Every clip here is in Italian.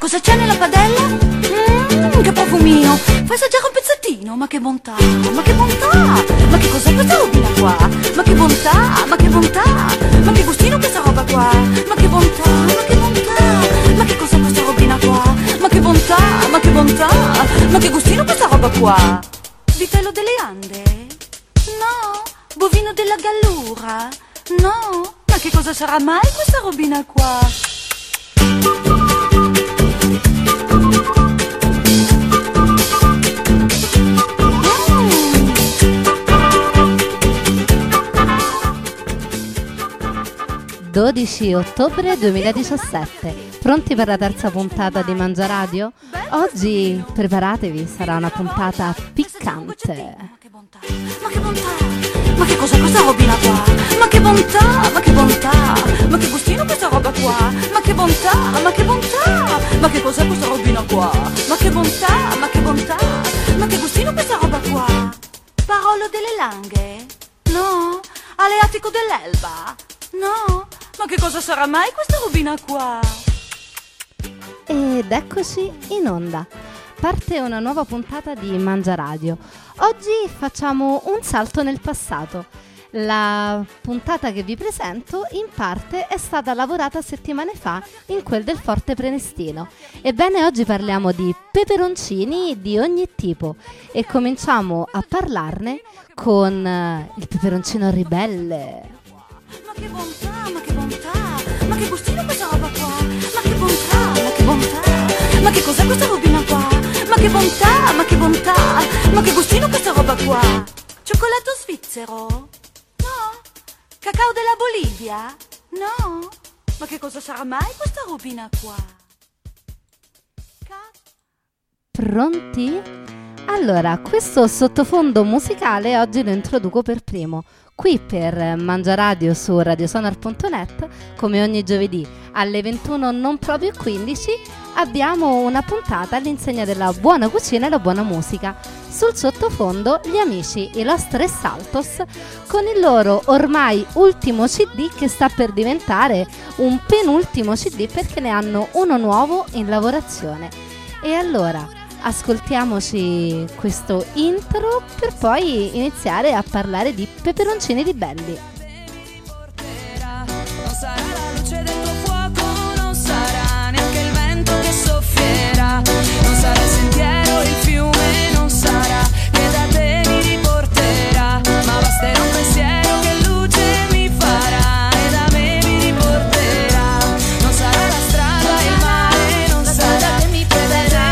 Cosa c'è nella padella? Che profumino! Fai assaggiare un pezzettino, ma che bontà! Ma che bontà! Ma che cos'è questa robina qua? Ma che bontà! Ma che bontà! Ma che gustino questa roba qua? Ma che bontà! Ma che bontà! Ma che cos'è questa robina qua? Ma che bontà! Ma che bontà! Ma che gustino questa roba qua? Vitello delle Ande? No! Bovino della Gallura? No! Ma che cosa sarà mai questa robina qua? 12 ottobre 2017. Pronti per la terza puntata di Mangia Radio? Oggi preparatevi, sarà una puntata piccante. Ma che bontà! Ma che bontà! Ma che cos'è questa robina qua? Ma che bontà! Ma che bontà! Ma che gustino questa roba qua? Ma che bontà! Ma che bontà! Ma che cos'è questa robina qua? Ma che bontà! Ma che bontà! Ma che gustino questa roba qua? Parolo delle Langhe? No? Aleatico dell'Elba? No? Ma che cosa sarà mai questa robina qua? Ed eccoci in onda. Parte una nuova puntata di Mangia Radio. Oggi facciamo un salto nel passato. La puntata che vi presento in parte è stata lavorata settimane fa in quel del Forte Prenestino. Ebbene, oggi parliamo di peperoncini di ogni tipo e cominciamo a parlarne con il peperoncino ribelle. Ma che bontà, ma che bontà, ma che gustino questa roba qua? Ma che bontà, ma che bontà, ma che cos'è questa robina qua? Ma che bontà, ma che bontà, ma che gustino questa roba qua? Cioccolato svizzero? No? Cacao della Bolivia? No? Ma che cosa sarà mai questa robina qua? Pronti? Allora, questo sottofondo musicale oggi lo introduco per primo. Qui per Mangia Radio su radiosonar.net, come ogni giovedì alle 21 non proprio 15, abbiamo una puntata all'insegna della buona cucina e la buona musica. Sul sottofondo gli amici, i Los Tres Saltos, con il loro ormai ultimo CD che sta per diventare un penultimo CD perché ne hanno uno nuovo in lavorazione. E allora ascoltiamoci questo intro per poi iniziare a parlare di peperoncini ribelli. Non sarà la luce del tuo fuoco, non sarà neanche il vento che soffierà, non sarà il sentiero, il fiume, non sarà che da te mi riporterà, ma basterà un pensiero che luce mi farà e da me mi riporterà. Non sarà la strada, il mare, non sarà che mi perderà.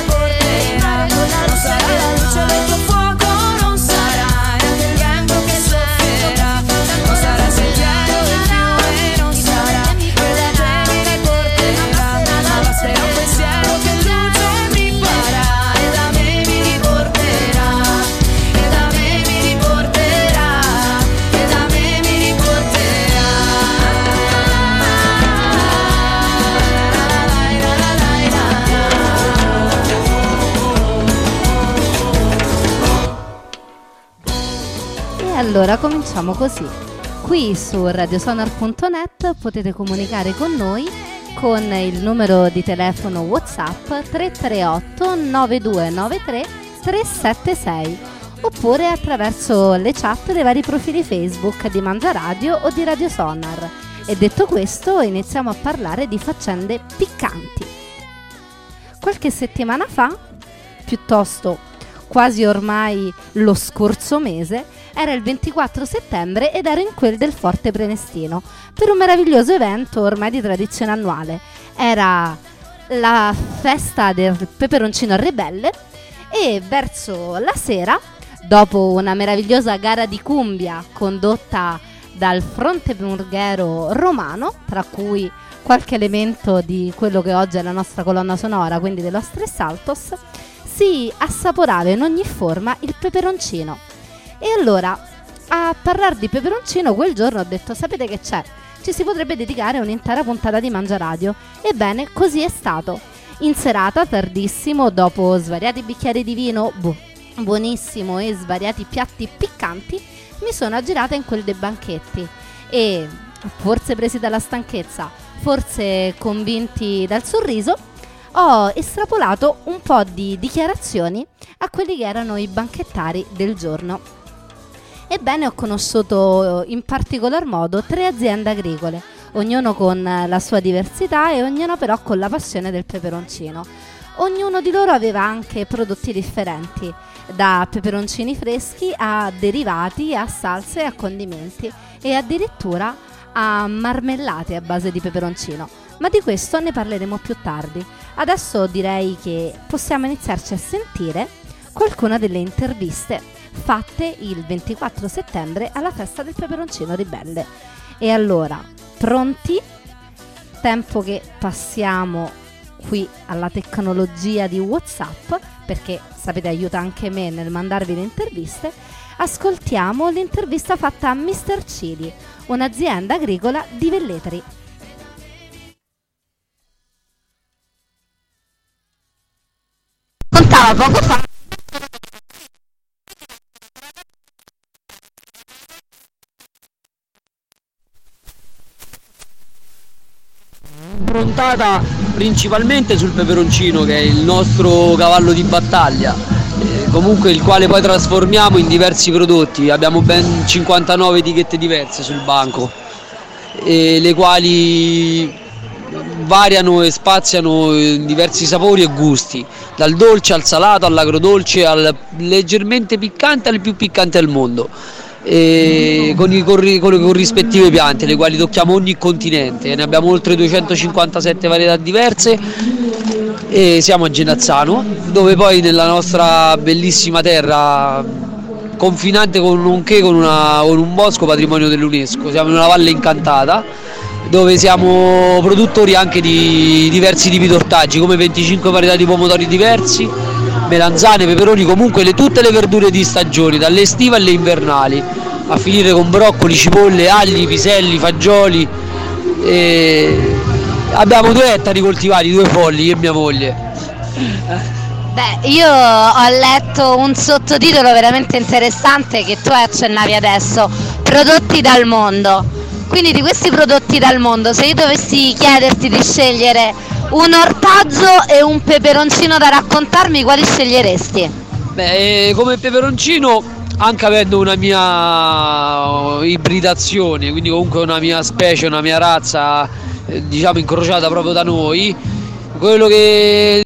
Allora cominciamo così. Qui su radiosonar.net potete comunicare con noi con il numero di telefono WhatsApp 338 9293 376 oppure attraverso le chat dei vari profili Facebook di Mangia Radio o di Radio Sonar. E detto questo, iniziamo a parlare di faccende piccanti. Qualche settimana fa, piuttosto quasi ormai lo scorso mese, era il 24 settembre ed ero in quel del Forte Prenestino per un meraviglioso evento ormai di tradizione annuale. Era la festa del peperoncino ribelle e verso la sera, dopo una meravigliosa gara di cumbia condotta dal fronte murghero romano, tra cui qualche elemento di quello che oggi è la nostra colonna sonora, quindi dello Tres Saltos, si assaporava in ogni forma il peperoncino. E allora, a parlare di peperoncino quel giorno ho detto: sapete che c'è? Ci si potrebbe dedicare un'intera puntata di Mangia Radio. Ebbene, così è stato. In serata, tardissimo, dopo svariati bicchieri di vino buonissimo e svariati piatti piccanti, mi sono aggirata in quel dei banchetti e, forse presi dalla stanchezza, forse convinti dal sorriso, ho estrapolato un po' di dichiarazioni a quelli che erano i banchettari del giorno. Ebbene, ho conosciuto in particolar modo 3 aziende agricole, ognuno con la sua diversità e ognuno però con la passione del peperoncino. Ognuno di loro aveva anche prodotti differenti, da peperoncini freschi a derivati, a salse, a condimenti e addirittura a marmellate a base di peperoncino. Ma di questo ne parleremo più tardi. Adesso direi che possiamo iniziarci a sentire qualcuna delle interviste fatte il 24 settembre alla festa del peperoncino ribelle. E allora, pronti? Tempo che passiamo qui alla tecnologia di WhatsApp, perché sapete aiuta anche me nel mandarvi le interviste. Ascoltiamo l'intervista fatta a Mr. Chili, un'azienda agricola di Velletri. Contava poco fa. Improntata principalmente sul peperoncino, che è il nostro cavallo di battaglia, comunque il quale poi trasformiamo in diversi prodotti. Abbiamo ben 59 etichette diverse sul banco, le quali variano e spaziano in diversi sapori e gusti, dal dolce al salato, all'agrodolce, al leggermente piccante al più piccante al mondo, con le corrispettive piante, le quali tocchiamo ogni continente. Ne abbiamo oltre 257 varietà diverse e siamo a Genazzano, dove poi nella nostra bellissima terra confinante nonché con un bosco patrimonio dell'UNESCO. Siamo in una valle incantata, dove siamo produttori anche di diversi tipi di ortaggi, come 25 varietà di pomodori diversi, melanzane, peperoni, comunque tutte le verdure di stagione, dalle estive alle invernali, a finire con broccoli, cipolle, agli, piselli, fagioli. Abbiamo 2 ettari coltivati, 2 folli, io e mia moglie. Beh, io ho letto un sottotitolo veramente interessante che tu accennavi adesso, prodotti dal mondo. Quindi di questi prodotti dal mondo, se io dovessi chiederti di scegliere un ortaggio e un peperoncino da raccontarmi, quali sceglieresti? Beh, come peperoncino, anche avendo una mia ibridazione, quindi comunque una mia specie, una mia razza, diciamo incrociata proprio da noi, quello che...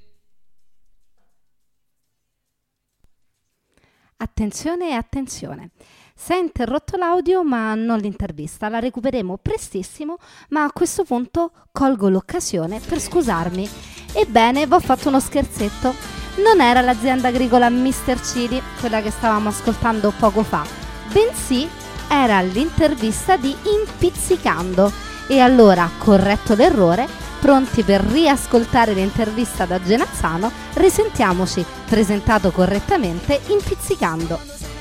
Attenzione, attenzione. Si è interrotto l'audio ma non l'intervista, la recupereremo prestissimo, ma a questo punto colgo l'occasione per scusarmi. Ebbene, vi ho fatto uno scherzetto. Non era l'azienda agricola Mr. Chili, quella che stavamo ascoltando poco fa, bensì era l'intervista di Impizzicando. E allora, corretto l'errore, pronti per riascoltare l'intervista da Genazzano, risentiamoci, presentato correttamente, Impizzicando.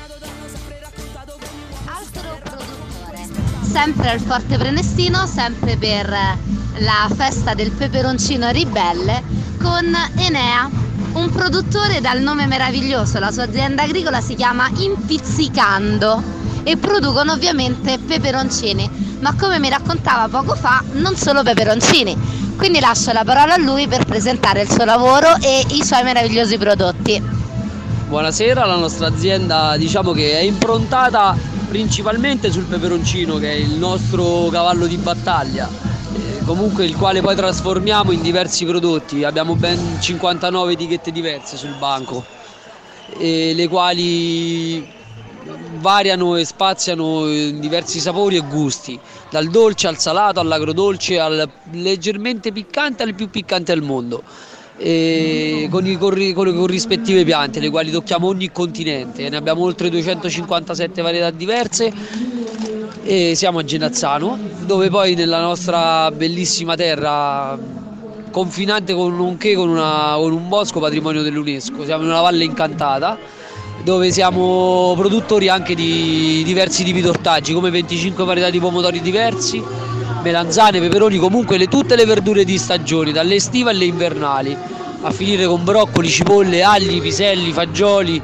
Sempre al Forte Prenestino, sempre per la festa del peperoncino ribelle, con Enea, un produttore dal nome meraviglioso. La sua azienda agricola si chiama Impizzicando e producono ovviamente peperoncini, ma come mi raccontava poco fa, non solo peperoncini. Quindi lascio la parola a lui per presentare il suo lavoro e i suoi meravigliosi prodotti. Buonasera, la nostra azienda diciamo che è improntata principalmente sul peperoncino, che è il nostro cavallo di battaglia, comunque il quale poi trasformiamo in diversi prodotti. Abbiamo ben 59 etichette diverse sul banco, le quali variano e spaziano in diversi sapori e gusti, dal dolce al salato, all'agrodolce, al leggermente piccante al più piccante al mondo, con le corrispettive piante, le quali tocchiamo ogni continente. Ne abbiamo oltre 257 varietà diverse e siamo a Genazzano, dove poi nella nostra bellissima terra confinante nonché con un bosco patrimonio dell'UNESCO. Siamo in una valle incantata, dove siamo produttori anche di diversi tipi di ortaggi, come 25 varietà di pomodori diversi, melanzane, peperoni, comunque tutte le verdure di stagione, dalle estive alle invernali, a finire con broccoli, cipolle, agli, piselli, fagioli.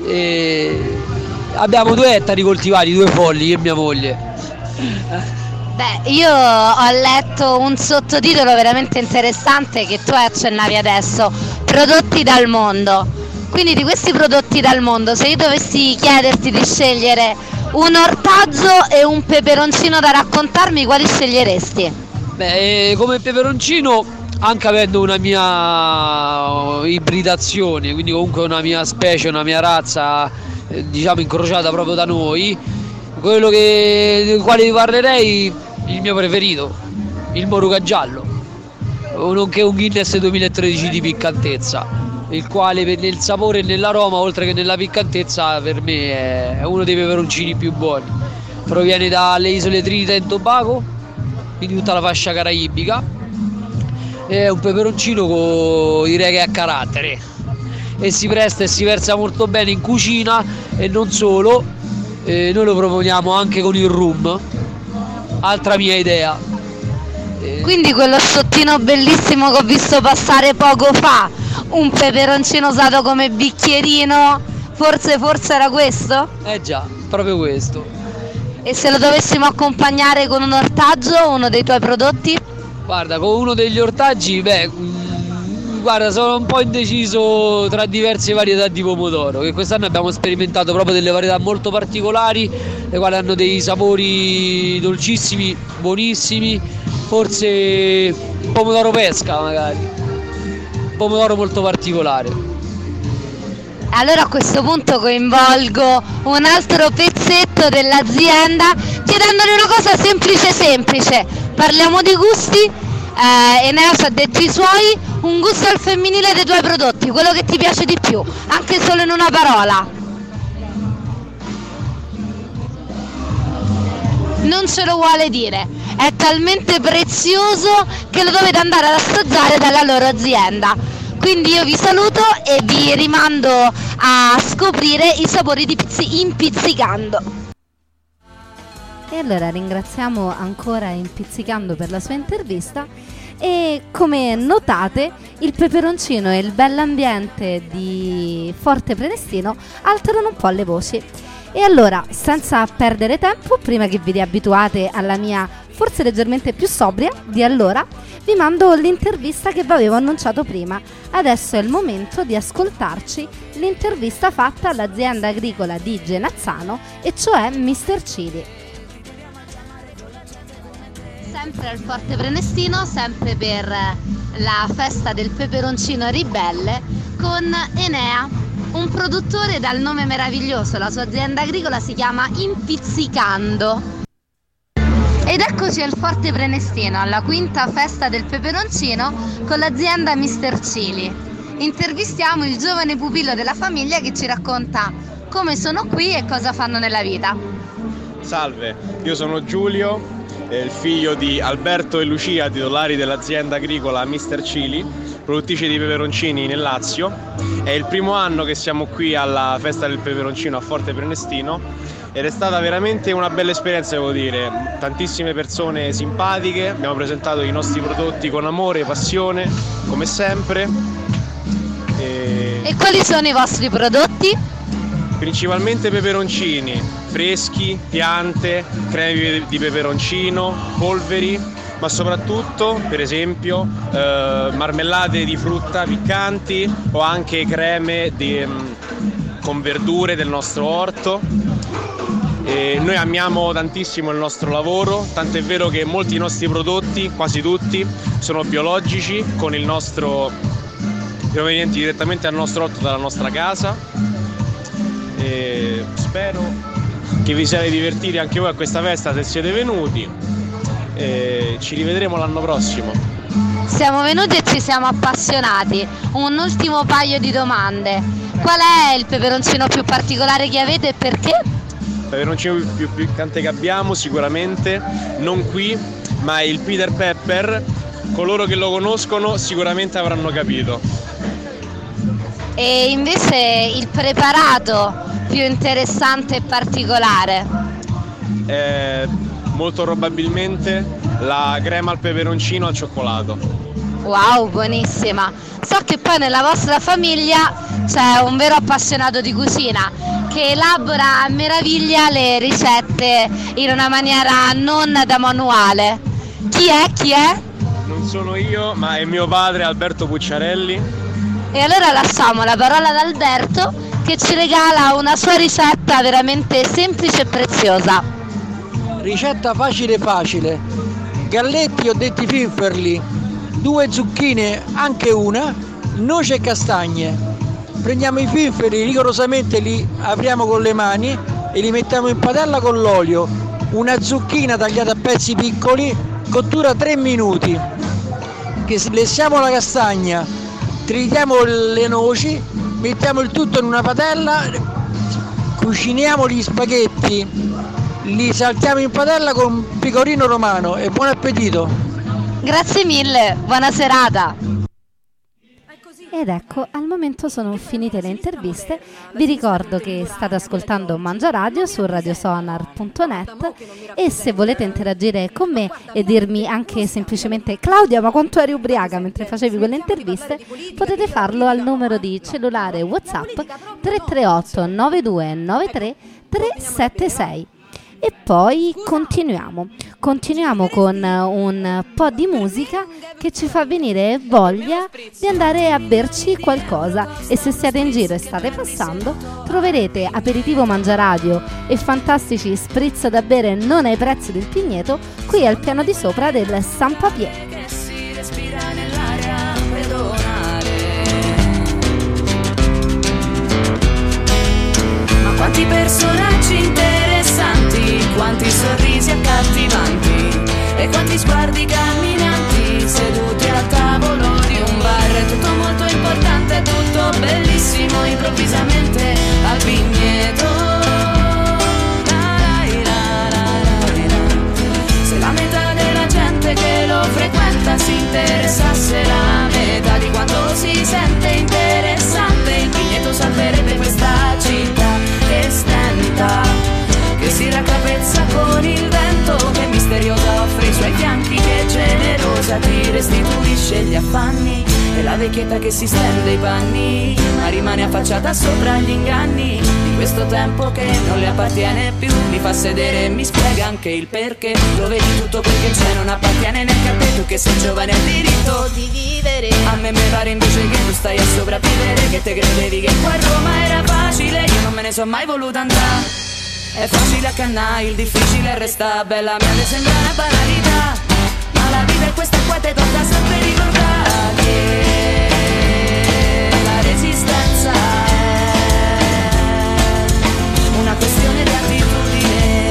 Abbiamo 2 ettari coltivati, 2 folli, io e mia moglie. Beh, io ho letto un sottotitolo veramente interessante che tu accennavi adesso, prodotti dal mondo. Quindi di questi prodotti dal mondo, se io dovessi chiederti di scegliere un ortaggio e un peperoncino da raccontarmi, quali sceglieresti? Beh, come peperoncino, anche avendo una mia ibridazione, quindi comunque una mia specie, una mia razza, diciamo incrociata proprio da noi, quello del quale vi parlerei, il mio preferito, il Moruga giallo, nonché un Guinness 2013 di piccantezza, il quale nel sapore e nell'aroma, oltre che nella piccantezza, per me è uno dei peperoncini più buoni. Proviene dalle isole Trinidad e Tobago, quindi tutta la fascia caraibica. È un peperoncino direi che è a carattere e si presta e si versa molto bene in cucina, e non solo, noi lo proponiamo anche con il rum, altra mia idea. Quindi quello sciottino bellissimo che ho visto passare poco fa, un peperoncino usato come bicchierino, forse era questo? Già, proprio questo. E se lo dovessimo accompagnare con un ortaggio, uno dei tuoi prodotti? Guarda, con uno degli ortaggi, guarda, sono un po' indeciso tra diverse varietà di pomodoro, che quest'anno abbiamo sperimentato proprio delle varietà molto particolari, le quali hanno dei sapori dolcissimi, buonissimi, forse pomodoro pesca magari, pomodoro molto particolare. Allora a questo punto coinvolgo un altro pezzetto dell'azienda chiedendogli una cosa semplice. Parliamo di gusti, Enea ci ha detto i suoi, un gusto al femminile dei tuoi prodotti, quello che ti piace di più, anche solo in una parola. Non ce lo vuole dire, è talmente prezioso che lo dovete andare ad assaggiare dalla loro azienda. Quindi io vi saluto e vi rimando a scoprire i sapori di Impizzicando. E allora ringraziamo ancora Impizzicando per la sua intervista, e come notate il peperoncino e il bell'ambiente di Forte Prenestino alterano un po' le voci. E allora, senza perdere tempo, prima che vi riabituate alla mia forse leggermente più sobria di allora, vi mando l'intervista che vi avevo annunciato prima. Adesso è il momento di ascoltarci l'intervista fatta all'azienda agricola di Genazzano, e cioè Mr. Chili. Sempre al Forte Prenestino, sempre per la festa del peperoncino ribelle, con Enea, un produttore dal nome meraviglioso. La sua azienda agricola si chiama Impizzicando. Ed eccoci al Forte Prenestino, alla quinta festa del peperoncino con l'azienda Mr. Chili. Intervistiamo il giovane pupillo della famiglia che ci racconta come sono qui e cosa fanno nella vita. Salve, io sono Giulio, il figlio di Alberto e Lucia, titolari dell'azienda agricola Mr. Chili, produttrice di peperoncini nel Lazio. È il primo anno che siamo qui alla festa del peperoncino a Forte Prenestino ed è stata veramente una bella esperienza, devo dire. Tantissime persone simpatiche, abbiamo presentato i nostri prodotti con amore e passione, come sempre. E quali sono i vostri prodotti? Principalmente peperoncini freschi, piante, creme di peperoncino, polveri, ma soprattutto, per esempio, marmellate di frutta piccanti o anche creme con verdure del nostro orto. E noi amiamo tantissimo il nostro lavoro, tanto è vero che molti dei nostri prodotti, quasi tutti, sono biologici, con il nostro provenienti direttamente dal nostro orto, dalla nostra casa. E spero che vi siate divertiti anche voi a questa festa se siete venuti, e ci rivedremo l'anno prossimo. Siamo venuti e ci siamo appassionati. Un ultimo paio di domande: qual è il peperoncino più particolare che avete e perché? Il peperoncino più piccante che abbiamo sicuramente, non qui, ma il Peter Pepper. Coloro che lo conoscono sicuramente avranno capito. E invece il preparato più interessante e particolare? Molto probabilmente la crema al peperoncino al cioccolato. Wow, buonissima! So che poi nella vostra famiglia c'è un vero appassionato di cucina che elabora a meraviglia le ricette in una maniera non da manuale. Chi è? Chi è? Non sono io, ma è mio padre Alberto Pucciarelli. E allora lasciamo la parola ad Alberto che ci regala una sua ricetta veramente semplice e preziosa. Ricetta facile facile. Galletti o detti finferli, 2 zucchine, anche una, noce e castagne. Prendiamo i finferli, rigorosamente li apriamo con le mani e li mettiamo in padella con l'olio. Una zucchina tagliata a pezzi piccoli, cottura 3 minuti. Che lessiamo la castagna, tritiamo le noci, mettiamo il tutto in una padella, cuciniamo gli spaghetti, li saltiamo in padella con un pecorino romano e buon appetito! Grazie mille, buona serata! Ed ecco, al momento sono finite le interviste. Vi ricordo che state ascoltando Mangia Radio su radiosonar.net e se volete interagire con me e dirmi anche semplicemente Claudia, ma quanto eri ubriaca mentre facevi quelle interviste, potete farlo al numero di cellulare WhatsApp 338 9293 376. E poi continuiamo con un po' di musica che ci fa venire voglia di andare a berci qualcosa. E se siete in giro e state passando, troverete Aperitivo Mangia Radio e fantastici spritz da bere non ai prezzi del Pigneto qui al piano di sopra del San Papier. Che si respira nell'aria pedonale. Ma quanti personaggi interessanti, quanti sorrisi accattivanti e quanti sguardi camminanti seduti al tavolo di un bar. È tutto molto importante, tutto bellissimo improvvisamente al Pigneto. Se la metà della gente che lo frequenta si interessasse la metà di quanto si sente interessante, il Pigneto salverebbe questa città che stenta, che si raccapezza con il vento, che misteriosa offre i suoi fianchi, che generosa ti restituisce gli affanni, e la vecchietta che si stende i panni, ma rimane affacciata sopra gli inganni di questo tempo che non le appartiene più. Mi fa sedere e mi spiega anche il perché, lo vedi tutto quel che c'è non appartiene nel cappetto, che sei giovane e il diritto di vivere. A me pare invece che tu stai a sopravvivere, che te credevi che qua a Roma era facile, io non me ne so mai voluta andare. È facile accannare, il difficile resta, bella mia le sembra una banalità, ma la vita è questa qua, te tocca sempre ricordare che la resistenza è una questione di attitudine,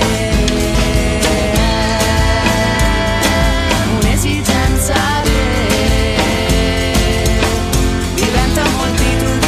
un'esigenza che diventa moltitudine.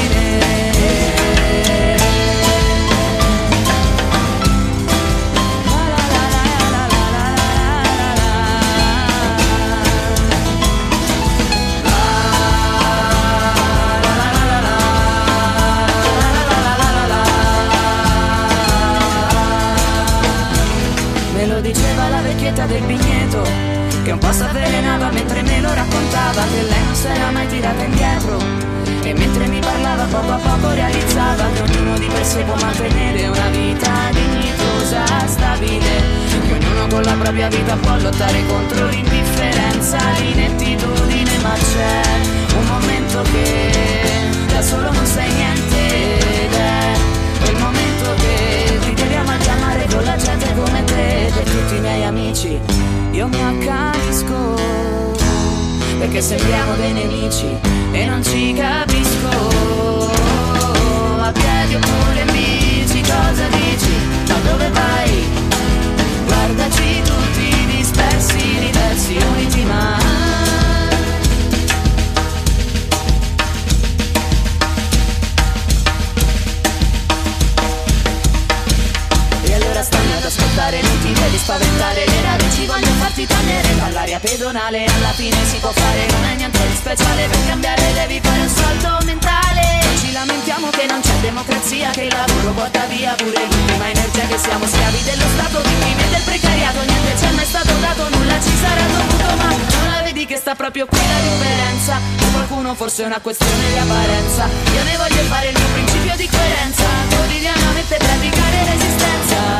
Del Pigneto, che un po' s'avvelenava mentre me lo raccontava, che lei non si era mai tirata indietro, e mentre mi parlava poco a poco realizzava che ognuno di per sé può mantenere una vita dignitosa, stabile, che ognuno con la propria vita può lottare contro l'indifferenza, l'inettitudine, ma c'è un momento che da solo non sai niente ed è quel momento che ti troviamo a chiamare con la gente come te. Per tutti i miei amici io mi accanisco, perché sembriamo dei nemici e non ci capisco. A piedi oppure in bici, cosa dici? Da dove vai? Guardaci tutti dispersi, diversi, uniti ma stanno ad ascoltare, non ti devi spaventare, le radici voglio farti togliere dall'aria pedonale, alla fine si può fare, non è niente di speciale, per cambiare devi fare un salto mentale. Non ci lamentiamo che non c'è democrazia, che il lavoro porta via pure l'ultima energia, che siamo schiavi dello stato, vittime del precariato, niente ci è mai stato dato, nulla ci sarà dovuto, ma non la vedi che sta proprio qui la differenza? Per qualcuno forse è una questione di apparenza, io ne voglio fare il mio principio di coerenza. quotidianamente praticare resistenza.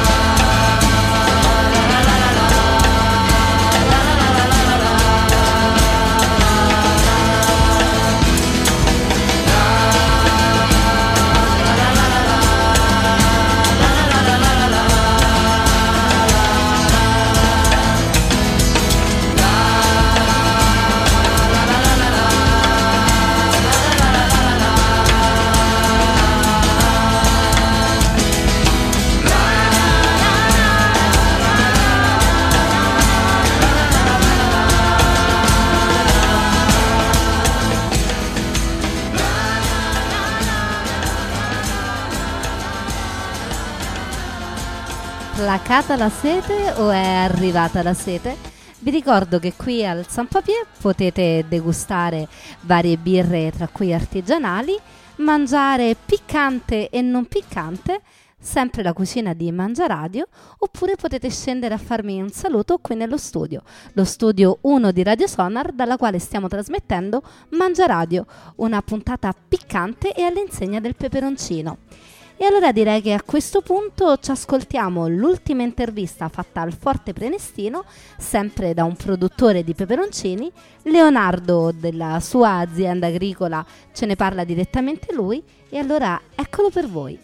Placata la sete o è arrivata la sete? Vi ricordo che qui al San Papier potete degustare varie birre, tra cui artigianali, mangiare piccante e non piccante, sempre la cucina di Mangiaradio, oppure potete scendere a farmi un saluto qui nello studio, lo studio 1 di Radio Sonar, dalla quale stiamo trasmettendo Mangiaradio, una puntata piccante e all'insegna del peperoncino. E allora direi che a questo punto ci ascoltiamo l'ultima intervista fatta al Forte Prenestino, sempre da un produttore di peperoncini. Leonardo, della sua azienda agricola, ce ne parla direttamente lui, e allora eccolo per voi.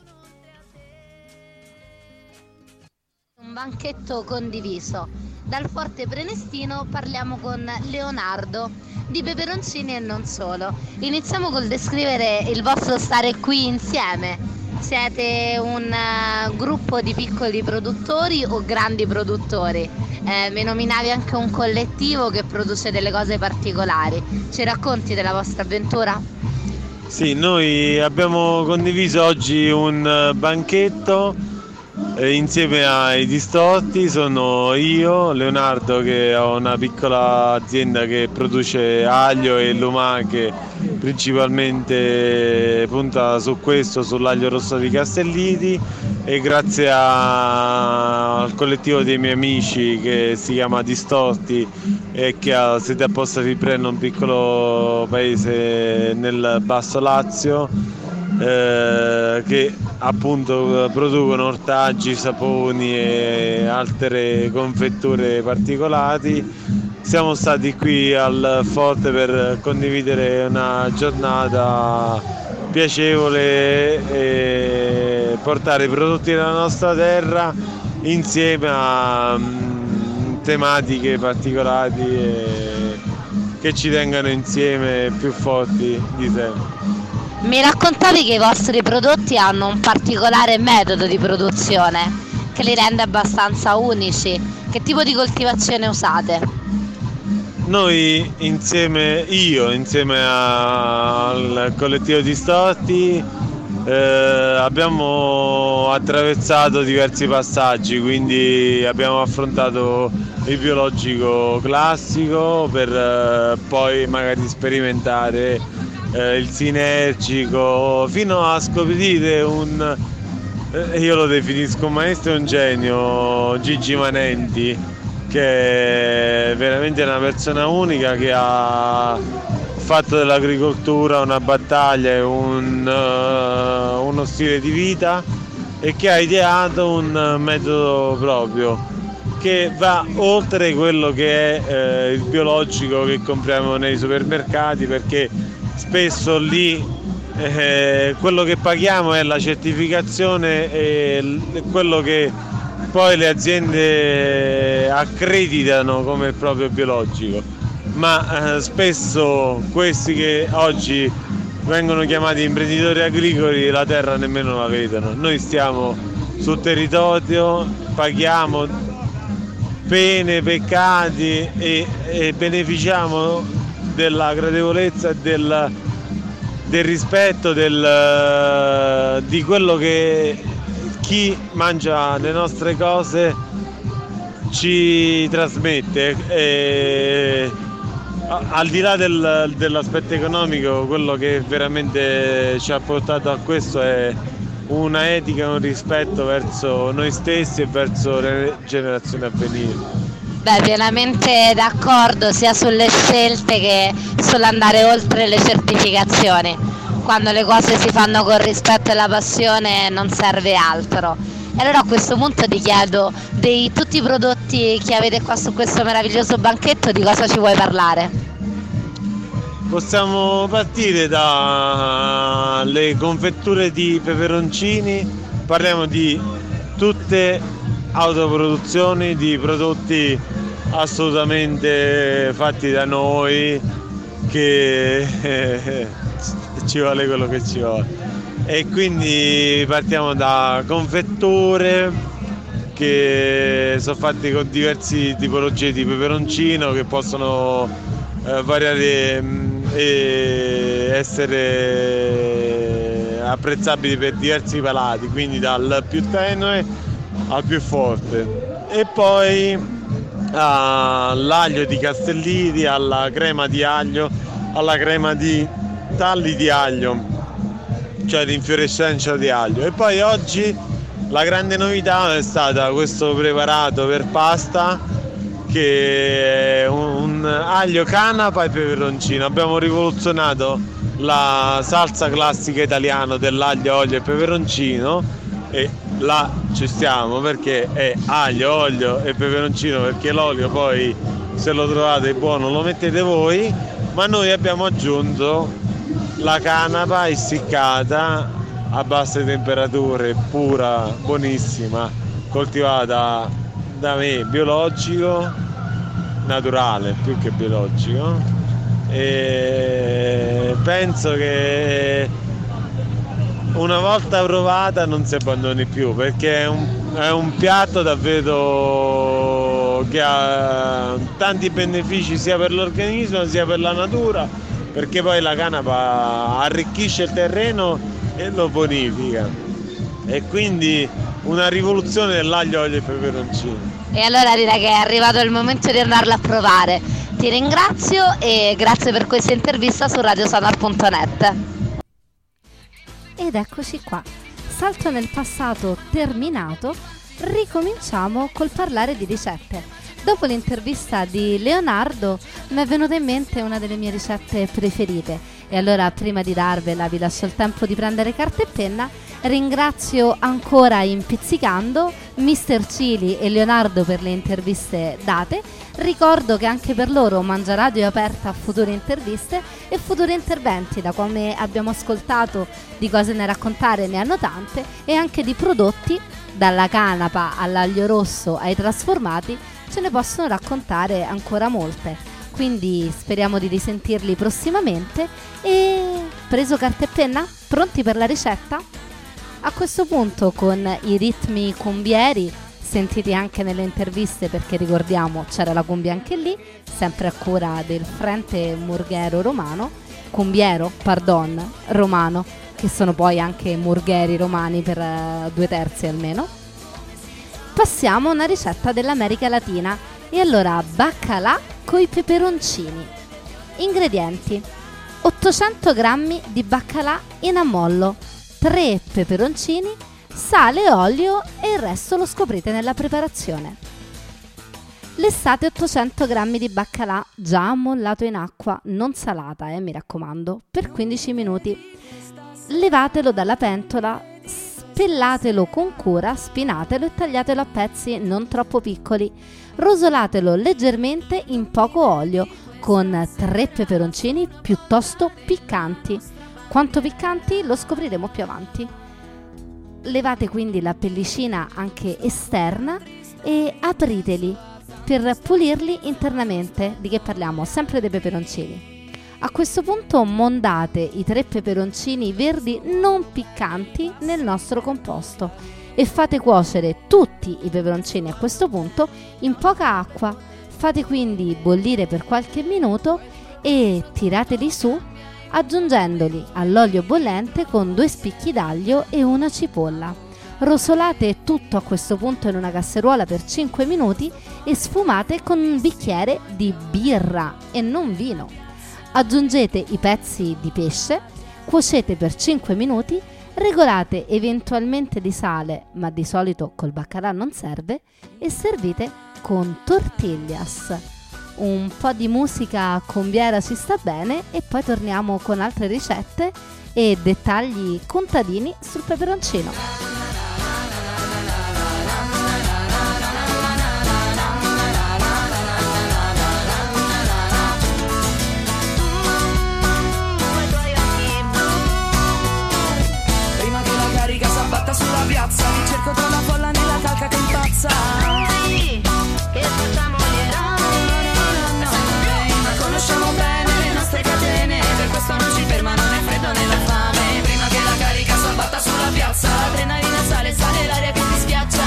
Un banchetto condiviso. Dal Forte Prenestino parliamo con Leonardo di peperoncini e non solo. Iniziamo col descrivere il vostro stare qui insieme. Siete un gruppo di piccoli produttori o grandi produttori? Mi nominavi anche un collettivo che produce delle cose particolari. Ci racconti della vostra avventura? Sì, noi abbiamo condiviso oggi un banchetto insieme ai Distorti. Sono io, Leonardo, che ho una piccola azienda che produce aglio e lumache, principalmente punta su questo, sull'aglio rosso di Castelliti, e grazie al collettivo dei miei amici che si chiama Distorti e che ha sede a Posta Fibrello, un piccolo paese nel Basso Lazio, che appunto producono ortaggi, saponi e altre confetture particolari. Siamo stati qui al Forte per condividere una giornata piacevole e portare i prodotti della nostra terra insieme a tematiche particolari che ci tengano insieme più forti di sempre. Mi raccontavi che i vostri prodotti hanno un particolare metodo di produzione che li rende abbastanza unici. Che tipo di coltivazione usate? Noi insieme al collettivo Distorti abbiamo attraversato diversi passaggi, quindi abbiamo affrontato il biologico classico per poi magari sperimentare il sinergico, fino a scoprire io lo definisco un maestro e un genio, Gigi Manenti, che è veramente una persona unica, che ha fatto dell'agricoltura una battaglia e uno stile di vita, e che ha ideato un metodo proprio che va oltre quello che è il biologico che compriamo nei supermercati, perché spesso lì quello che paghiamo è la certificazione e quello che poi le aziende accreditano come proprio biologico, ma spesso questi che oggi vengono chiamati imprenditori agricoli la terra nemmeno la vedono. Noi stiamo sul territorio, paghiamo pene, peccati e beneficiamo della gradevolezza e del rispetto di quello che chi mangia le nostre cose ci trasmette. Al di là dell'aspetto economico, quello che veramente ci ha portato a questo è una etica e un rispetto verso noi stessi e verso le generazioni a venire. Beh, pienamente d'accordo sia sulle scelte che sull'andare oltre le certificazioni. quando le cose si fanno con rispetto e la passione non serve altro. E allora a questo punto ti chiedo, di tutti i prodotti che avete qua su questo meraviglioso banchetto, di cosa ci vuoi parlare? Possiamo partire dalle confetture di peperoncini, parliamo di tutte autoproduzioni di prodotti assolutamente fatti da noi, che ci vuole quello che ci vuole, e quindi partiamo da confetture che sono fatte con diverse tipologie di peperoncino che possono variare e essere apprezzabili per diversi palati, quindi dal più tenue al più forte. E poi all'aglio di Castellini, alla crema di aglio, alla crema di talli di aglio, cioè di infiorescenza di aglio. E poi oggi la grande novità è stata questo preparato per pasta, che è un aglio, canapa e peperoncino. Abbiamo rivoluzionato la salsa classica italiana dell'aglio, olio e peperoncino, e là ci stiamo, perché è aglio, olio e peperoncino, perché l'olio poi, se lo trovate buono, lo mettete voi, ma noi abbiamo aggiunto la canapa essiccata a basse temperature, pura, buonissima, coltivata da me, biologico, naturale più che biologico, e penso che una volta provata non si abbandoni più, perché è un piatto davvero che ha tanti benefici sia per l'organismo sia per la natura, perché poi la canapa arricchisce il terreno e lo bonifica, e quindi una rivoluzione dell'aglio, olio e peperoncino. E allora direi che è arrivato il momento di andarlo a provare. Ti ringrazio e grazie per questa intervista su radiosonar.net. Ed eccoci qua, salto nel passato terminato, ricominciamo col parlare di ricette. Dopo l'intervista di Leonardo mi è venuta in mente una delle mie ricette preferite, e allora prima di darvela vi lascio il tempo di prendere carta e penna. Ringrazio ancora Impizzicando, Mr. Cili e Leonardo per le interviste date. Ricordo che anche per loro Mangiaradio è aperta a future interviste e futuri interventi. Da come abbiamo ascoltato di cose ne raccontare ne hanno tante, e anche di prodotti, dalla canapa all'aglio rosso ai trasformati, ce ne possono raccontare ancora molte. Quindi speriamo di risentirli prossimamente. E preso carta e penna? Pronti per la ricetta? A questo punto, con i ritmi cumbieri sentiti anche nelle interviste, perché ricordiamo c'era la cumbia anche lì, sempre a cura del Frente Murghero Romano, Romano, che sono poi anche murgheri romani per 2/3 almeno. Passiamo a una ricetta dell'America Latina, e allora baccalà coi peperoncini. Ingredienti: 800 g di baccalà in ammollo, 3 peperoncini, sale, olio, e il resto lo scoprite nella preparazione. Lessate 800 g di baccalà già ammollato in acqua, non salata, mi raccomando, per 15 minuti. Levatelo dalla pentola, spellatelo con cura, spinatelo e tagliatelo a pezzi non troppo piccoli. Rosolatelo leggermente in poco olio con 3 peperoncini piuttosto piccanti. Quanto piccanti lo scopriremo più avanti. Levate quindi la pellicina anche esterna e apriteli per pulirli internamente. Di che parliamo? Sempre dei peperoncini. A questo punto mondate i 3 peperoncini verdi non piccanti nel nostro composto e fate cuocere tutti i peperoncini a questo punto in poca acqua. Fate quindi bollire per qualche minuto e tirateli su, aggiungendoli all'olio bollente con 2 spicchi d'aglio e una cipolla. Rosolate tutto a questo punto in una casseruola per 5 minuti e sfumate con un bicchiere di birra e non vino. Aggiungete i pezzi di pesce, cuocete per 5 minuti, regolate eventualmente di sale, ma di solito col baccalà non serve, e servite con tortillas. un po' di musica combiera ci sta bene e poi torniamo con altre ricette e dettagli contadini sul peperoncino. Sulla piazza, ti cerco tra la folla nella calca che impazza. Che facciamo ma conosciamo bene le nostre catene, per questo non ci fermano né freddo né la fame. Prima che la carica s'abbatta sulla piazza, l'adrenalina sale, sale l'aria che ti schiaccia.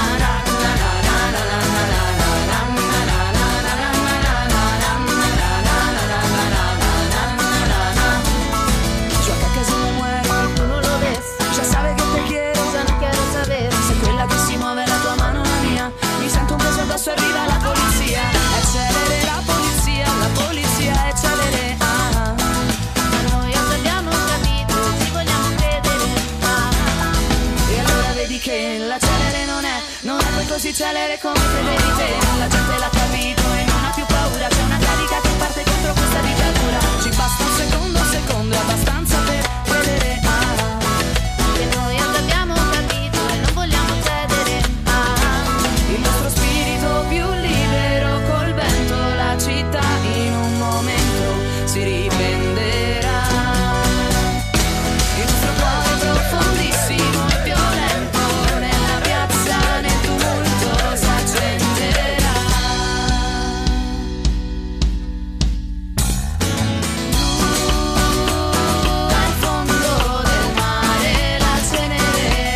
Gioca a casino muere, tu non lo ves, ya sabe che te quiero. Se quella che si muove è la tua mano, la mia, mi sento un peso addosso, arriva la polizia. Accelere la polizia, accelere. Ma noi abbiamo capito, ci vogliamo credere. E allora vedi che l'accelere non è poi così celere come credevi te. La gente l'ha capito e non ha più paura, c'è una carica che parte contro questa dittatura. Ci basta un secondo, è abbastanza per credere. E noi abbiamo capito e non vogliamo cedere. Il nostro spirito più libero, col vento la città in un momento si riprenderà. Il nostro cuore profondissimo e violento, nella piazza nel tumulto s'accenderà. Al fondo del mare la cenere,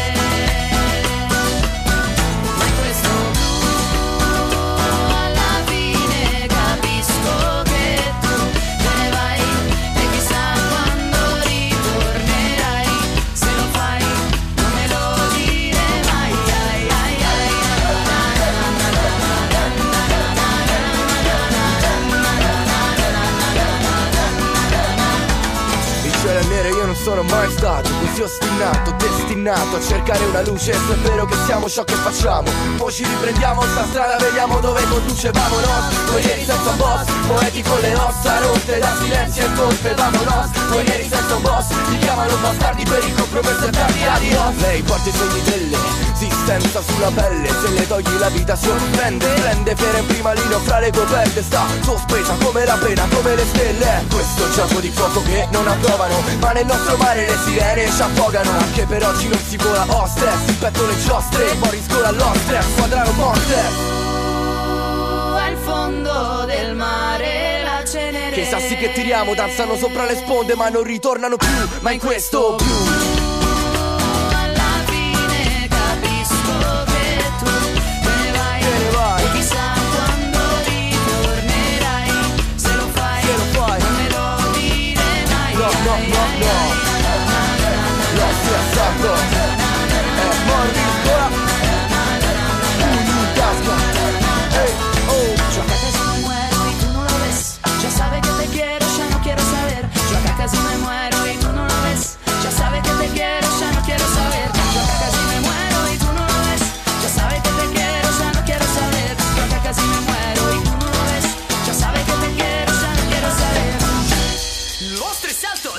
ma in questo blu alla fine capisco che tu te ne vai e chissà quando ritornerai. Se lo fai non me lo dire mai. Il cielo è nero, io non sono mai stato così ostinato, destinato a cercare una luce. Se è vero che siamo ciò che facciamo, poi ci riprendiamo sta strada, vediamo dove conduce. Vamonos, guerrieri senza un boss, poeti con le ossa rotte da silenzio e colpe. Vamonos, guerrieri senza un boss, ti chiamano bastardi per il compromesso e tardi. Adios. Lei porta i segni dell'esistenza sulla pelle, se le togli la vita si offende. Prende fiera in prima linea fra le coperte, sta sospesa come la pena, come le stelle. Questo gioco di fuoco che non approvano, ma nel nostro mare le sirene ci affogano. Anche per oggi non si vola, ho stress, in petto le giostre, fuori scola lo stress, quadraro morte. Al fondo del mare la cenere, Che i sassi che tiriamo danzano sopra le sponde, ma non ritornano più, ma in questo blu. Alla fine capisco che tu te ne vai, e chissà quando ritornerai. Se lo fai non me lo dire mai. No, lo stressato è morri ancora in tasca. Gioca a casino y muero y tú no lo ves, ya sabe que te quiero, ya no quiero saber. Gioca a casino y muero y tú no lo ves, ya sabe que te quiero, ya no quiero saber. Gioca a casino y muero y tú no lo ves, ya sabe que te quiero, ya no quiero saber. Gioca a casino y muero y tú no lo ves, ya sabe que te quiero, ya no quiero saber. Los tres saltos.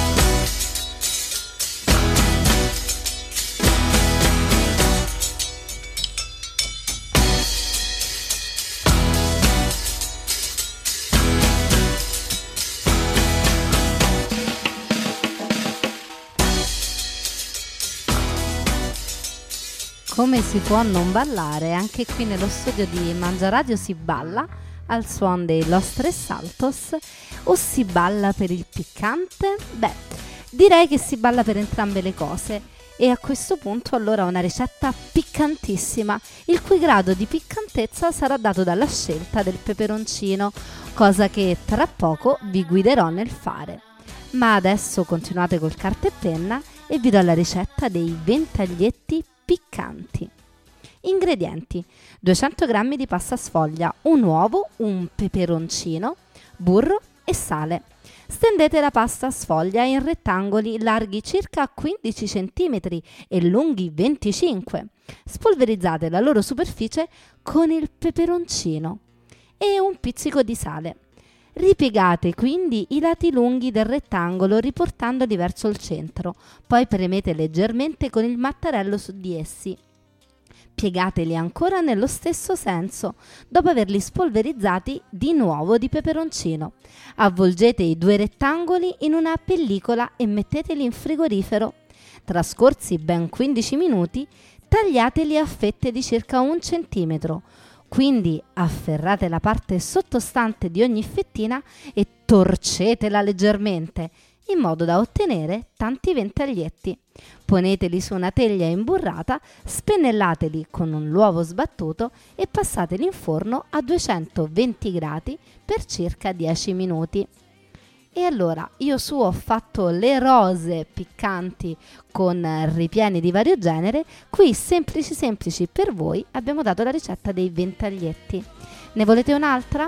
Come si può non ballare? Anche qui nello studio di Mangiaradio si balla al suon dei Los Tres Saltos, o si balla per il piccante? Beh, direi che si balla per entrambe le cose. E a questo punto allora una ricetta piccantissima, il cui grado di piccantezza sarà dato dalla scelta del peperoncino, cosa che tra poco vi guiderò nel fare. Ma adesso continuate col carta e penna e vi do la ricetta dei ventaglietti piccanti. Ingredienti: 200 g di pasta sfoglia, un uovo, un peperoncino, burro e sale. Stendete la pasta sfoglia in rettangoli larghi circa 15 cm e lunghi 25. Spolverizzate la loro superficie con il peperoncino. e un pizzico di sale. Ripiegate quindi i lati lunghi del rettangolo riportandoli verso il centro, poi premete leggermente con il mattarello su di essi. Piegateli ancora nello stesso senso, dopo averli spolverizzati di nuovo di peperoncino. Avvolgete i 2 rettangoli in una pellicola e metteteli in frigorifero. Trascorsi ben 15 minuti, tagliateli a fette di circa 1 centimetro. Quindi afferrate la parte sottostante di ogni fettina e torcetela leggermente, in modo da ottenere tanti ventaglietti. Poneteli su una teglia imburrata, spennellateli con un uovo sbattuto e passateli in forno a 220 gradi per circa 10 minuti. E allora io ho fatto le rose piccanti con ripieni di vario genere. Qui semplici per voi abbiamo dato la ricetta dei ventaglietti. Ne volete un'altra?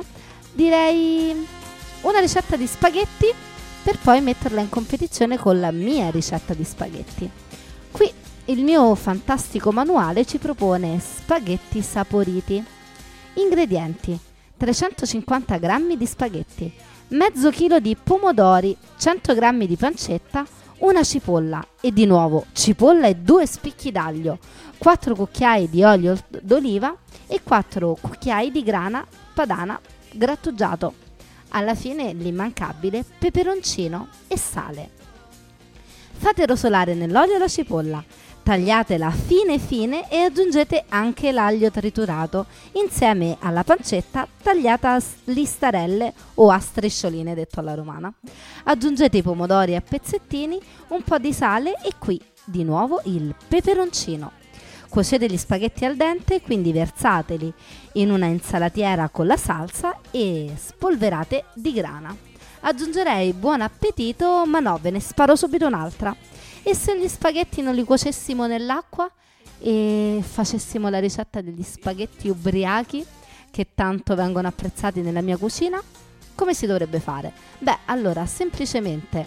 Direi una ricetta di spaghetti, per poi metterla in competizione con la mia ricetta di spaghetti. Qui il mio fantastico manuale ci propone spaghetti saporiti. Ingredienti: 350 g di spaghetti, mezzo chilo di pomodori, 100 g di pancetta, una cipolla e di nuovo cipolla e 2 spicchi d'aglio, 4 cucchiai di olio d'oliva e 4 cucchiai di grana padana grattugiato. Alla fine l'immancabile peperoncino e sale. Fate rosolare nell'olio la cipolla, tagliatela fine e aggiungete anche l'aglio triturato insieme alla pancetta tagliata a listarelle o a striscioline, detto alla romana. Aggiungete i pomodori a pezzettini, un po' di sale e qui di nuovo il peperoncino. Cuocete gli spaghetti al dente, quindi versateli in una insalatiera con la salsa e spolverate di grana. Aggiungerei buon appetito, ma no, ve ne sparo subito un'altra. E se gli spaghetti non li cuocessimo nell'acqua e facessimo la ricetta degli spaghetti ubriachi, che tanto vengono apprezzati nella mia cucina, come si dovrebbe fare? Beh, allora semplicemente,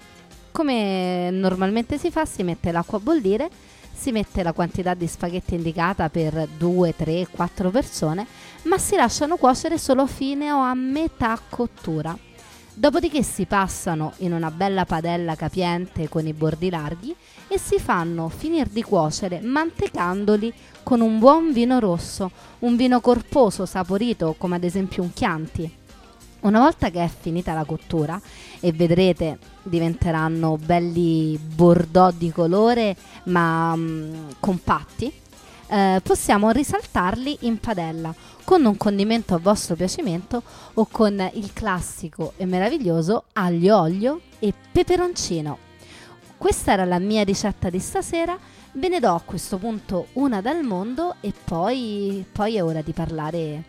come normalmente si fa, si mette l'acqua a bollire, si mette la quantità di spaghetti indicata per 2, 3, 4 persone, ma si lasciano cuocere solo fine o a metà cottura. Dopodiché si passano in una bella padella capiente con i bordi larghi e si fanno finire di cuocere mantecandoli con un buon vino rosso, un vino corposo saporito come ad esempio un Chianti. Una volta che è finita la cottura e vedrete diventeranno belli bordeaux di colore ma compatti, possiamo risaltarli in padella con un condimento a vostro piacimento o con il classico e meraviglioso aglio, olio e peperoncino. Questa era la mia ricetta di stasera. Ve ne do a questo punto una dal mondo e poi è ora di parlare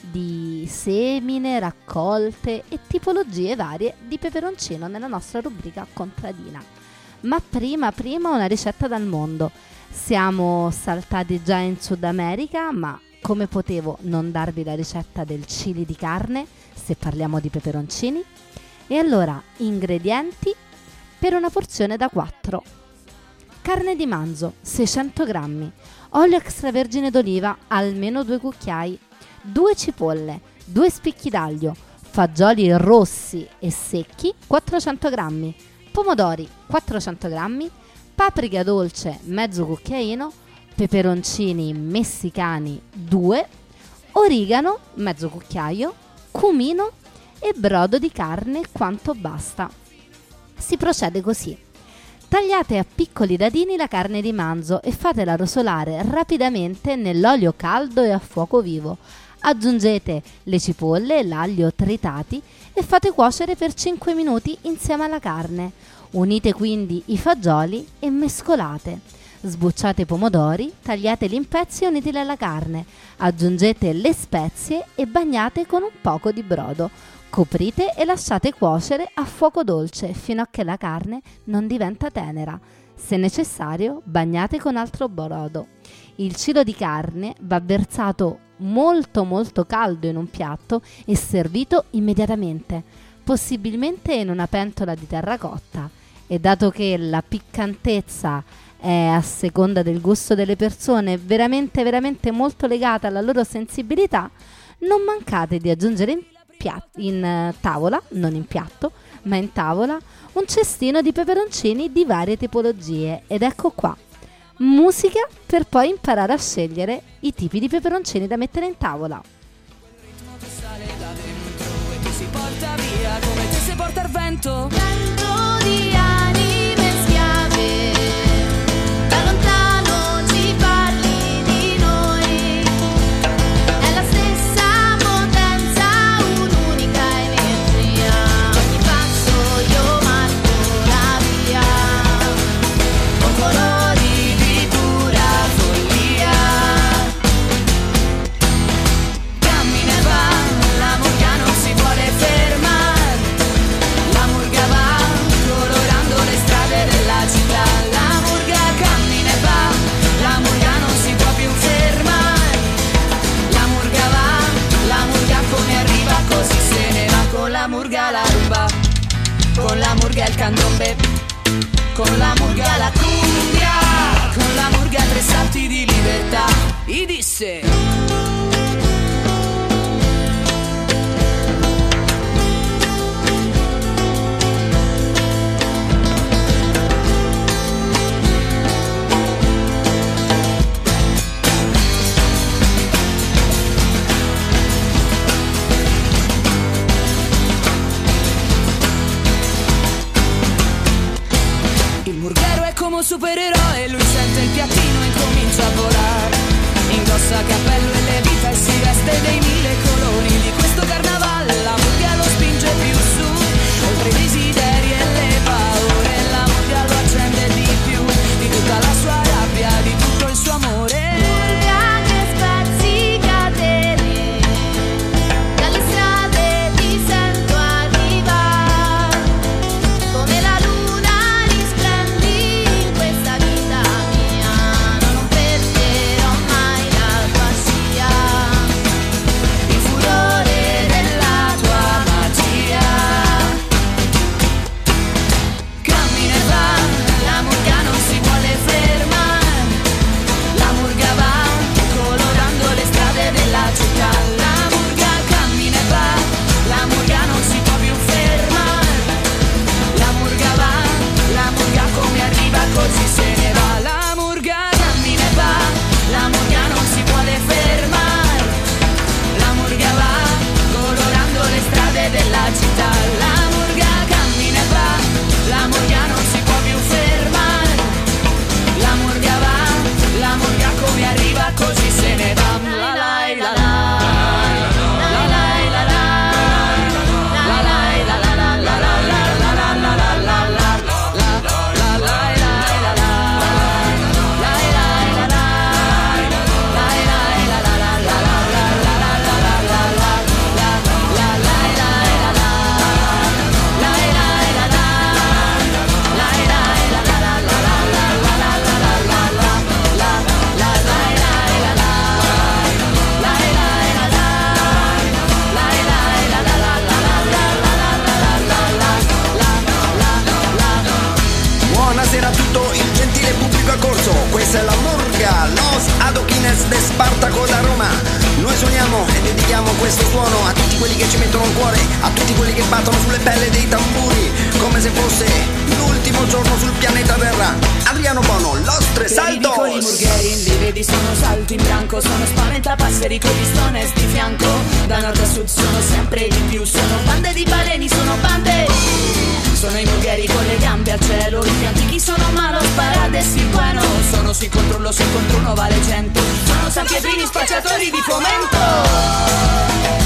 di semine, raccolte e tipologie varie di peperoncino nella nostra rubrica contadina. Ma prima una ricetta dal mondo. Siamo saltati già in Sud America, ma come potevo non darvi la ricetta del chili di carne se parliamo di peperoncini? E allora, ingredienti per una porzione da 4. Carne di manzo 600 g, olio extravergine d'oliva almeno 2 cucchiai, 2 cipolle, 2 spicchi d'aglio, fagioli rossi e secchi 400 g, pomodori 400 g, paprika dolce mezzo cucchiaino, peperoncini messicani 2, origano mezzo cucchiaio, cumino e brodo di carne quanto basta. Si procede così. Tagliate a piccoli dadini la carne di manzo e fatela rosolare rapidamente nell'olio caldo e a fuoco vivo. Aggiungete le cipolle e l'aglio tritati e fate cuocere per 5 minuti insieme alla carne. Unite quindi i fagioli e mescolate. Sbucciate i pomodori, tagliateli in pezzi e uniteli alla carne. Aggiungete le spezie e bagnate con un poco di brodo. Coprite e lasciate cuocere a fuoco dolce fino a che la carne non diventa tenera. Se necessario, bagnate con altro brodo. Il chilo di carne va versato molto caldo in un piatto e servito immediatamente, possibilmente in una pentola di terracotta. E dato che la piccantezza è a seconda del gusto delle persone veramente molto legata alla loro sensibilità, non mancate di aggiungere in tavola, non in piatto, ma in tavola, un cestino di peperoncini di varie tipologie. Ed ecco qua, musica per poi imparare a scegliere i tipi di peperoncini da mettere in tavola. Si porta via come te si porta il vento. Vento di anime schiave, da lontano ci parli di noi. È la stessa potenza, un'unica energia. Ogni passo io marco la via, con colori di pura follia. Cammina e va, la murga non si vuole fermare. La murga va, colorando le strade della città. La murga cammina e va, la murga non si può più fermare. La murga va, la murga come arriva così se ne va. Con la murga la rumba, con la murga il candombe, con la murga la cumbia, con la murga tre salti di libertà. I disse. Il murghero è come un supereroe, lui sente il piattino e comincia a volare. Indossa cappello e le vita e si veste dei mille colori di questo carnavale. La murga lo spinge più su, oltre i desideri e le paure. La murga lo accende di più, di tutta la sua rabbia, di tutto il suo amore. Murga che spezzi catene, dalle strade ti sento arrivare, come la luna risplendi in questa vita mia. Non perderò mai la tua scia, il furore della tua magia. Cammina e va, la murga non si vuole fermare. La murga va, colorando le strade della città. La murga cammina e va, la murga non si può più fermare. La murga va, la murga come arriva così se ne va. La murga cammina e va, la murga non si vuole fermare. La murga va, colorando le strade della città. La murga cammina e va, la murga non si può più fermare. La murga va, la murga come arriva così se ne va. La la la la. La la la la. La la la la la la la la la la la la la. La la la la la. La la la la. La la la la la la la la la la la. La la la la la. La la la la. La la la la la la la la la la la. La la la la la. Buonasera a tutto il gentile pubblico accorso. Questa è la murga, los adoquines de Spartaco da Roma. Noi suoniamo e dedichiamo questo suono a tutti quelli che ci mettono il cuore, a tutti quelli che battono sulle pelle dei tamburi, come se fosse l'ultimo giorno sul pianeta Terra. Adriano Bono, Los Tres Saltos. Con i murgheri, li vedi sono salti in bianco, sono spaventapasseri con gli stones di fianco. Da nord a sud sono sempre di più, sono bande di baleni, sono bande. Sono i murgheri con le gambe al cielo, i più antichi sono malos, parades y bueno. Sono si contro uno vale 100, sono San Pietrini spacciatori di fomento.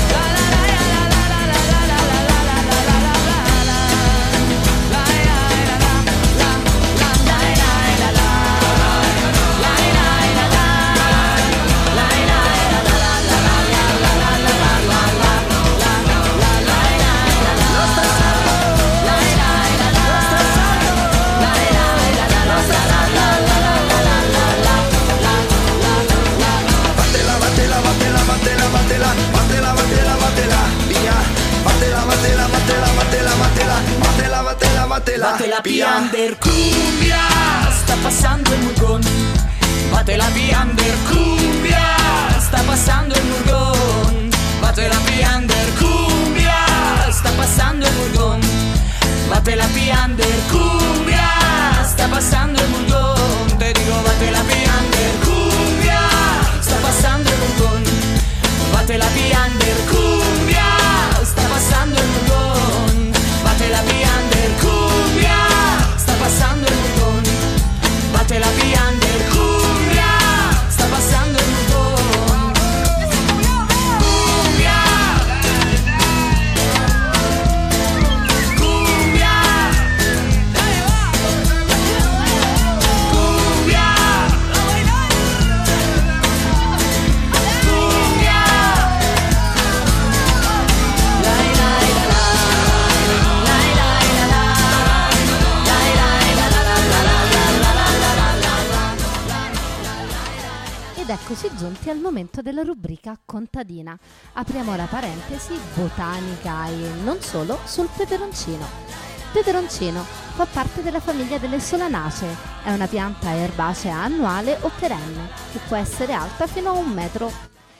Bate la piander cumbia, sta passando il murgón. Bate la piander cumbia, sta passando il murgón. bate la piander, cumbia, sta passando il furgón. Bate la piander, cumbia, sta passando il furgón. Te dico bate la piander, cumbia, sta passando il furgón. Bate la piander, cumbia, sta passando il furgón. Bate la piander, cumbia, sta passando il furgón. Bate la piander, cumbia, sta passando il furgón. Cumbia, cumbia, cumbia, cumbia. Lai lai la la, lai lai la la, lai lai la la la la la. Ed eccoci giunti al momento della rubrica contadina. Apriamo la parentesi botanica e non solo sul peperoncino. Peperoncino fa parte della famiglia delle Solanaceae, è una pianta erbacea annuale o perenne che può essere alta fino a 1 metro.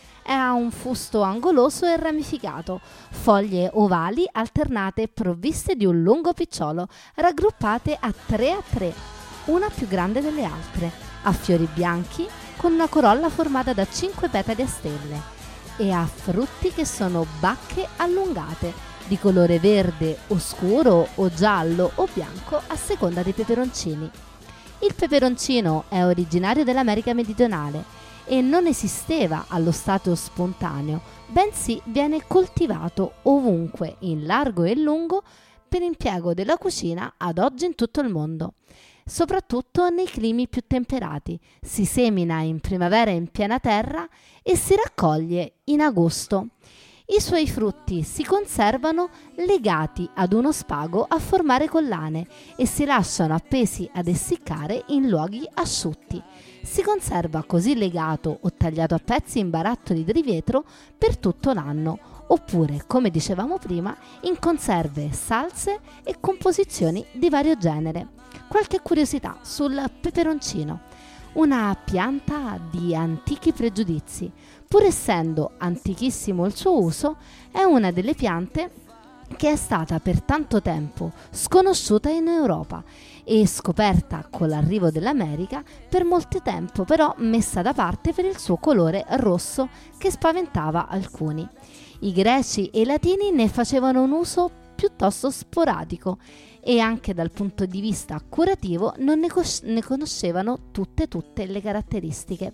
Ha un fusto angoloso e ramificato, foglie ovali alternate provviste di un lungo picciolo, raggruppate a 3, una più grande delle altre. Ha fiori bianchi con una corolla formata da 5 petali a stelle e ha frutti che sono bacche allungate di colore verde oscuro o giallo o bianco a seconda dei peperoncini. Il peperoncino è originario dell'America meridionale e non esisteva allo stato spontaneo, bensì viene coltivato ovunque, in largo e in lungo, per impiego della cucina ad oggi in tutto il mondo. Soprattutto nei climi più temperati, si semina in primavera in piena terra e si raccoglie in agosto. I suoi frutti si conservano legati ad uno spago a formare collane e si lasciano appesi ad essiccare in luoghi asciutti. Si conserva così legato o tagliato a pezzi in barattoli di vetro per tutto l'anno, oppure, come dicevamo prima, in conserve, salse e composizioni di vario genere. Qualche curiosità sul peperoncino. Una pianta di antichi pregiudizi. Pur essendo antichissimo il suo uso, è una delle piante che è stata per tanto tempo sconosciuta in Europa e scoperta con l'arrivo dell'America, per molto tempo però messa da parte per il suo colore rosso che spaventava alcuni. I greci e i latini ne facevano un uso piuttosto sporadico e anche dal punto di vista curativo non ne conoscevano tutte le caratteristiche.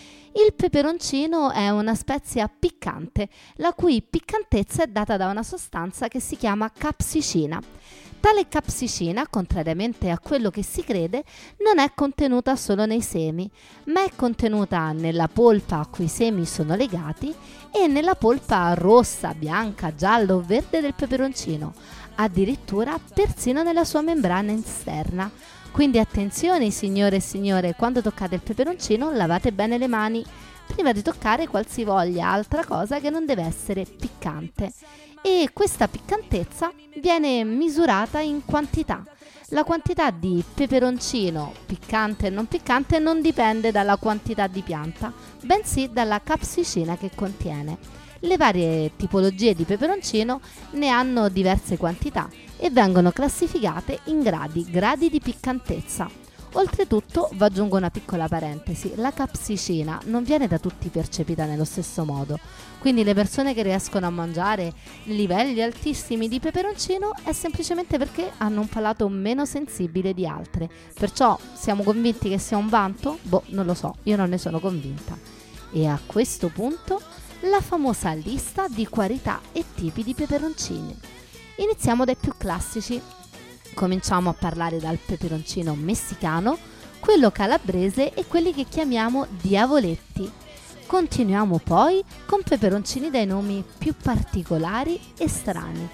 Il peperoncino è una spezia piccante, la cui piccantezza è data da una sostanza che si chiama capsicina. Tale capsicina, contrariamente a quello che si crede, non è contenuta solo nei semi, ma è contenuta nella polpa a cui i semi sono legati e nella polpa rossa, bianca, gialla o verde del peperoncino, addirittura persino nella sua membrana esterna. Quindi attenzione signore e signore, quando toccate il peperoncino lavate bene le mani prima di toccare qualsivoglia altra cosa che non deve essere piccante. E questa piccantezza viene misurata in quantità. La quantità di peperoncino, piccante e non piccante, non dipende dalla quantità di pianta, bensì dalla capsicina che contiene. Le varie tipologie di peperoncino ne hanno diverse quantità e vengono classificate in gradi di piccantezza. Oltretutto, vi aggiungo una piccola parentesi, la capsicina non viene da tutti percepita nello stesso modo, quindi le persone che riescono a mangiare livelli altissimi di peperoncino è semplicemente perché hanno un palato meno sensibile di altre. Perciò siamo convinti che sia un vanto? Boh, non lo so, io non ne sono convinta. E a questo punto la famosa lista di qualità e tipi di peperoncini. Iniziamo dai più classici. Cominciamo a parlare dal peperoncino messicano, quello calabrese e quelli che chiamiamo diavoletti. Continuiamo poi con peperoncini dai nomi più particolari e strani,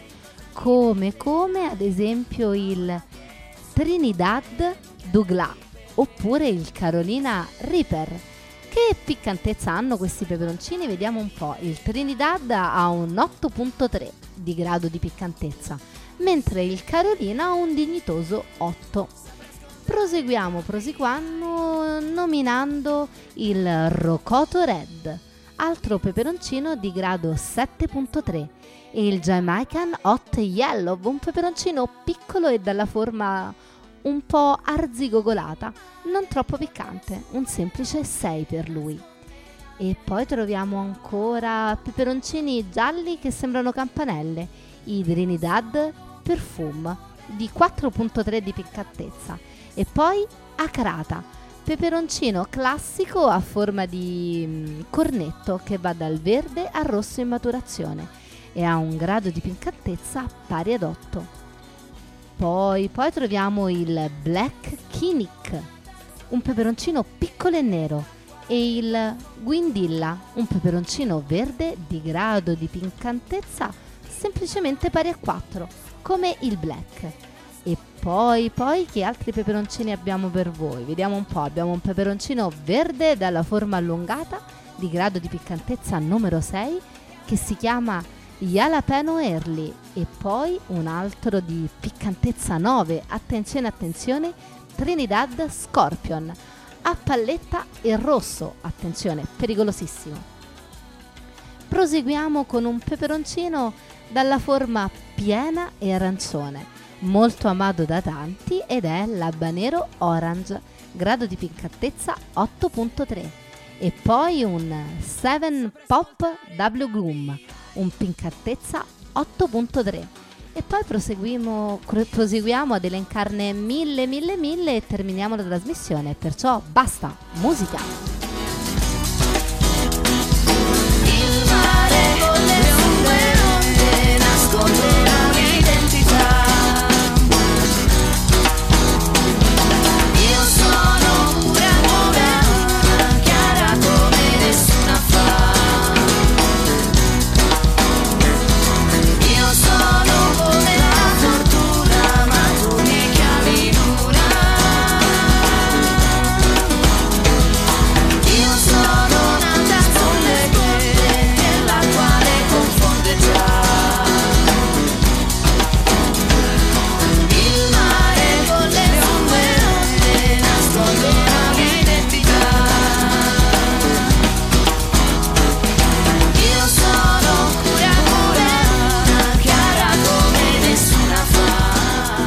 come ad esempio il Trinidad Douglas oppure il Carolina Reaper. Che piccantezza hanno questi peperoncini? Vediamo un po'. Il Trinidad ha un 8.3 di grado di piccantezza, mentre il Carolina ha un dignitoso 8. Proseguiamo nominando il Rocoto Red. altro peperoncino di grado 7.3, e il Jamaican Hot Yellow, un peperoncino piccolo e dalla forma un po' arzigogolata, non troppo piccante, un semplice 6 per lui. E poi troviamo ancora peperoncini gialli che sembrano campanelle, i Trinidad Perfume di 4.3 di piccantezza, e poi Acarata, peperoncino classico a forma di cornetto che va dal verde al rosso in maturazione e ha un grado di piccantezza pari ad 8. Poi troviamo il Black Kinnick, un peperoncino piccolo e nero, e il Guindilla, un peperoncino verde di grado di piccantezza semplicemente pari a 4, come il Black. E poi che altri peperoncini abbiamo per voi? Vediamo un po'. Abbiamo un peperoncino verde dalla forma allungata di grado di piccantezza numero 6 che si chiama Jalapeno Early, e poi un altro di piccantezza 9, attenzione, Trinidad Scorpion a palletta e rosso, attenzione, pericolosissimo. Proseguiamo con un peperoncino dalla forma piena e arancione, molto amato da tanti, ed è l'Habanero Orange, grado di piccantezza 8.3, e poi un 7 Pop W Gloom, un piccantezza 8.3, e poi proseguiamo ad elencarne mille e terminiamo la trasmissione, perciò basta, musica! Il mare con le sue onde nasconde la mia identità. Io sono pura, chiara come nessuna fa. Io sono come la fortuna, ma tu mi chiami luna. Io sono nata con le tue, la quale confonde già. Il mare con le sue onde nasconde la mia identità. Io sono pura, chiara come nessuna fa.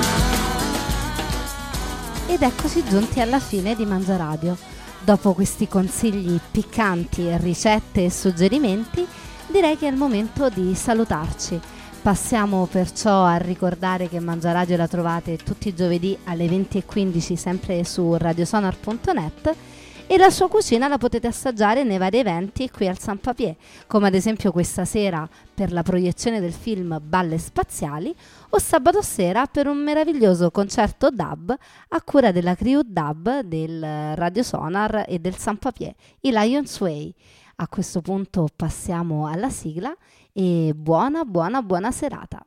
Ed eccoci giunti alla fine di Mangiaradio. Dopo questi consigli piccanti, ricette e suggerimenti, direi che è il momento di salutarci. Passiamo perciò a ricordare che Mangiaradio la trovate tutti i giovedì alle 20:15 sempre su radiosonar.net, e la sua cucina la potete assaggiare nei vari eventi qui al San Papier, come ad esempio questa sera per la proiezione del film Balle Spaziali, o sabato sera per un meraviglioso concerto DAB a cura della crew DAB del Radio Sonar e del San Papier, i Lions Way. A questo punto passiamo alla sigla e buona serata.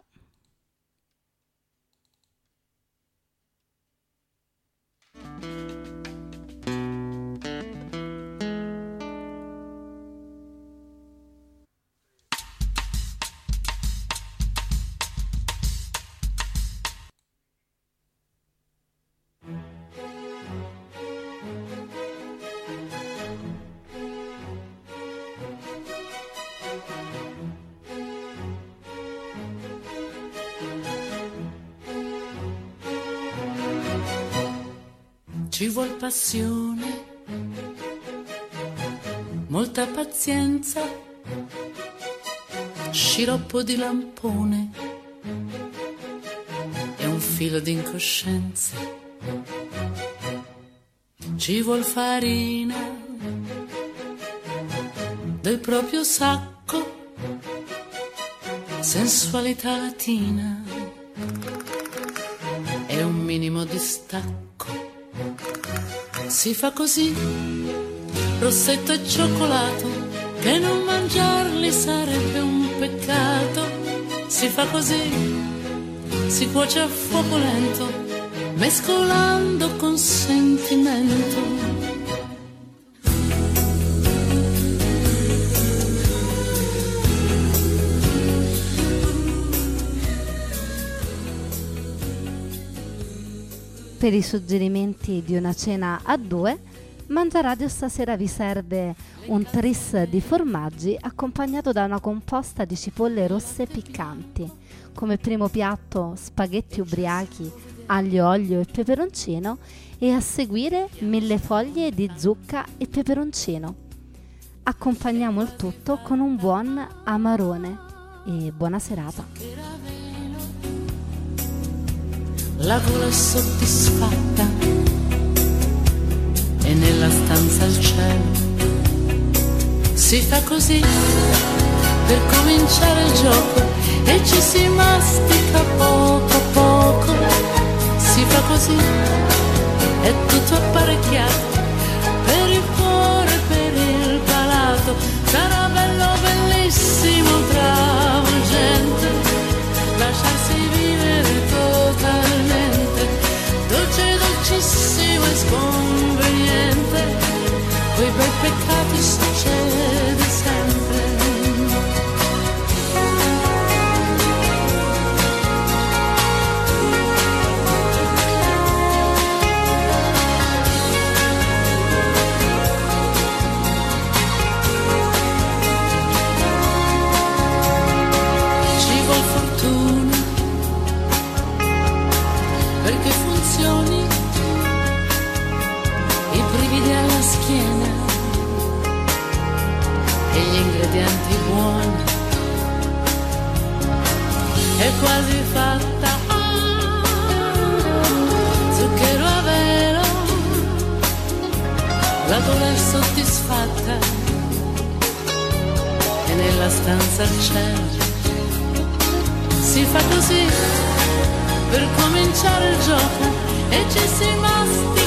Ci vuol passione, molta pazienza, sciroppo di lampone e un filo di incoscienza. Ci vuol farina del proprio sacco, sensualità latina e un minimo di stacco. Si fa così, rossetto e cioccolato, che non mangiarli sarebbe un peccato. Si fa così, si cuoce a fuoco lento, mescolando con sentimento. Per i suggerimenti di una cena a due Mangiaradio stasera vi serve un tris di formaggi accompagnato da una composta di cipolle rosse piccanti. Come primo piatto spaghetti ubriachi, aglio, olio e peperoncino, e a seguire 1000 foglie di zucca e peperoncino. Accompagniamo il tutto con un buon amarone e buona serata. La gola è soddisfatta e nella stanza al cielo si fa così per cominciare il gioco e ci si mastica poco a poco, si fa così, è tutto apparecchiato per il cuore, per il palato, sarà bello, bellissimo, travolgente, lasciarsi vivere totalmente, dolce, dolcissimo e sconveniente, quei bei peccati succede sempre. Perché funzioni i brividi alla schiena e gli ingredienti buoni, è quasi fatta, zucchero a velo, la gola è soddisfatta e nella stanza al cielo si fa così per cominciare il gioco e ci si mastica